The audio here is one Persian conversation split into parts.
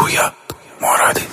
گویا مرادی.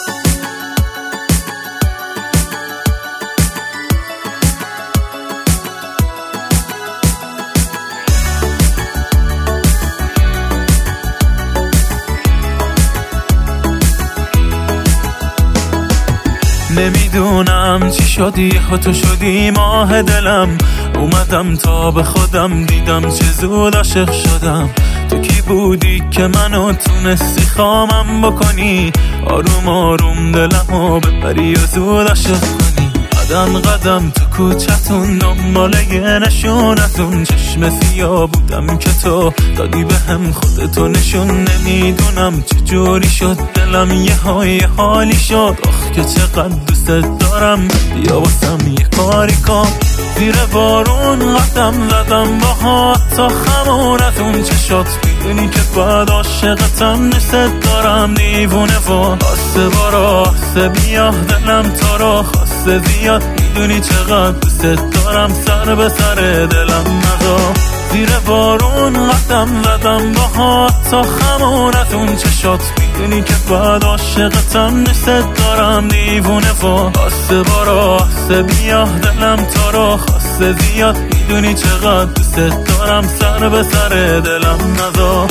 نمیدونم چی شدی تو شدی ماه دلم، اومدم تا به خودم دیدم چه زود عاشق شدم. تو کی بودی که منو تونستی خامم بکنی، آروم آروم دلمو ببری و زود عاشق کنی. قدم قدم تو کوچتون دنبال یه نشونتون، چشم سیاه بودم که تو دادی به هم خودتو نشون. نمیدونم چجوری شد دلم یه حالی شد، آخ که چقدر دوست دارم، بیا واسم یه کاری کن. زیر بارون قدم زدم باهات تا خمونتون چشات، میدونی که بعد عاشقتم دوست دارم دیوونه و آسه بارا آسه بیا دلم تا رو خواسته زیاد، میدونی چقدر دوست دارم سر به سر دلم نزا. زیر بارون قدم زدم باهات تا خمونتون چشات، میدونی که بعد عاشقتم دوست دارم دیوونه و آسه بارا آسه بیا دلم تا رو خواسته زیاد، میدونی چقدر دوست دارم سر به سر دلم نزا.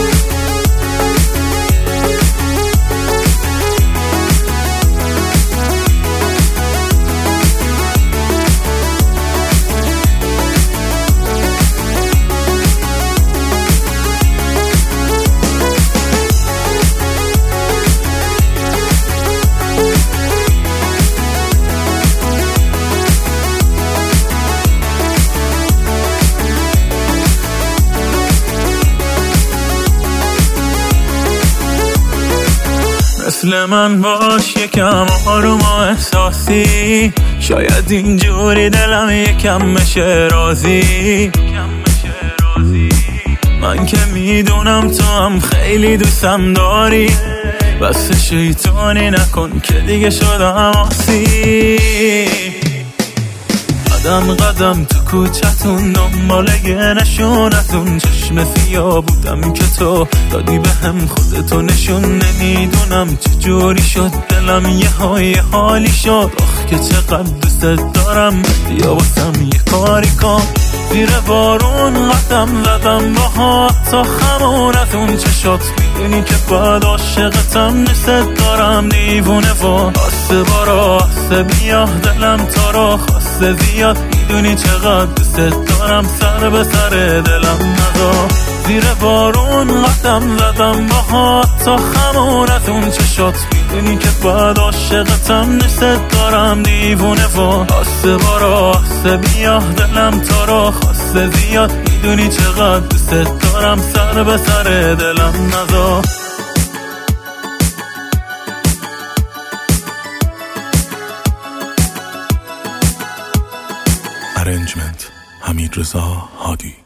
مثل من باش یکم آروم و احساسی، شاید اینجوری دلم یکم بشه راضی. من که میدونم تو هم خیلی دوستم داری، بس شیطانی نکن که دیگه شدم آسی. قدم قدم تو کوچتون دنبال یه نشونتون، چشم سیاه بودم که تو دادی به هم خودتو نشون. نمیدونم چجوری شد دلم یه حالی شد، آخ که چقدر دوست دارم، بیا واسم یه کاری کن. زیر بارون قدم زدم باهات تا خمونتون چشات، میدونی که بعد عاشقتم دوست دارم دیوونه و آسه بارا آسه بیا دلم تا رو خواسته زیاد، میدونی چقدر دوست دارم سر به سر دلم نزا. زیر بارون قدم زدم باهات تا خمونتون چشات، میدونی که بعد عاشقتم دوست دارم دیوونه و آسه بارا آسه بیا دلم تا رو خواسته زیاد، میدونی چقدر دوست دارم سر به سر دلم نزا. ارنجمنت حمیدرضا هادی.